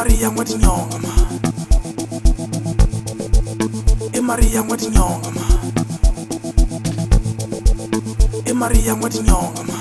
Maria Matinyonga ma. Maria Matinyonga ma. Maria Matinyonga ma.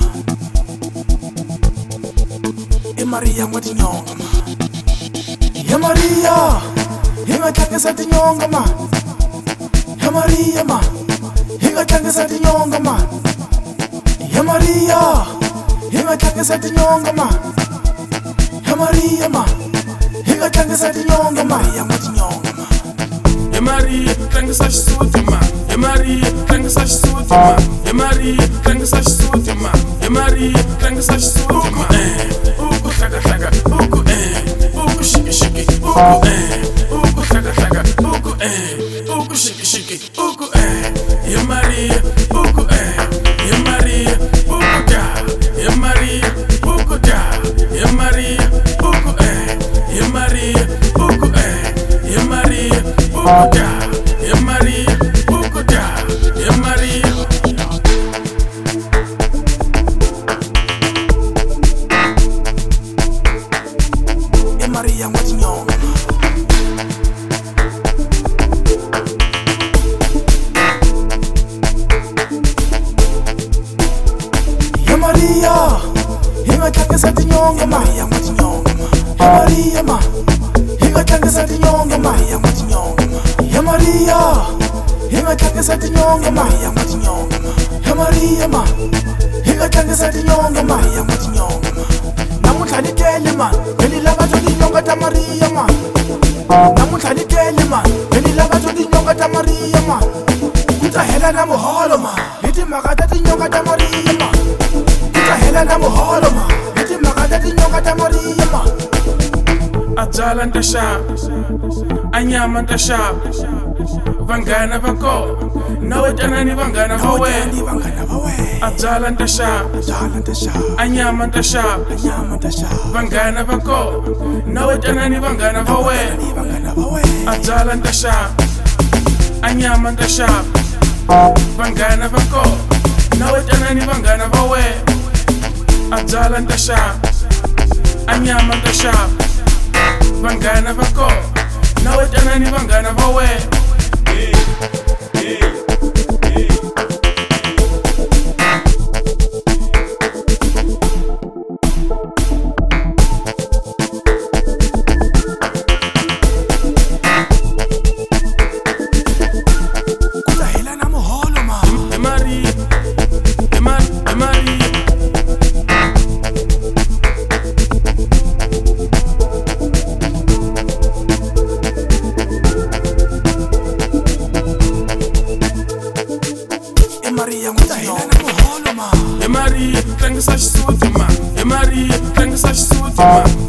Maria Matinyonga ma. Maria, hinga tlangisa tinyonga ma. Maria ma, hinga tlangisa tinyonga ma. Maria, hinga tlangisa tinyonga ma. Maria ma, hinga tlangisa tinyonga ma. Maria Matinyonga ma. Maria, tlangisa xisuti ma. Maria, tlangisa xisuti ma. Maria, tlangisa xisuti ma. Maria, tlangisa xisuti ma. Uku hlaga hlaga, uku shiki shiki, uku hlaga hlaga, uku shiki shiki, uku Maria, uku Maria, uku da, Maria, uku da, Maria, uku Maria, uku Maria, uku da, Maria, uku da, Maria. Maria Matinyonga ma. Maria, hinga tlangisa tinyonga ma. Maria Matinyonga ma. Maria ma, hinga tlangisa tinyonga ma. Maria Matinyonga ma. Maria, hinga tlangisa tinyonga ma. Maria Matinyonga ma. Maria ma, hinga tlangisa tinyonga ma. Maria Matinyonga ma. Namuntlha ni tele ma, ni lava to tinyonga ta Maria ma. Namuntlha ni tele ma, ni lava to tinyonga ta Maria ma. Ku ta hela na muholo ma, hi timhaka ta tinyonga ta Maria ma. Hela na muholo ma, hi timhaka ta tinyonga ta Maria ma. A byala nta xava, a nyama nta xava, vanghana va kona na wetanani vanghana va wena. A byala nta xava, a nyama nta xava, vanghana va kona na wetanani vanghana va wena. A byala nta xava, a nyama nta xava, vanghana va kona na wetanani vanghana va wena. A byala nta xava, a nyama nta xava, vanghana va kona na wetanani vanghana va wena. Maria Matinyonga ma. Maria, tlangisa xisuti ma. Maria, tlangisa xisuti ma.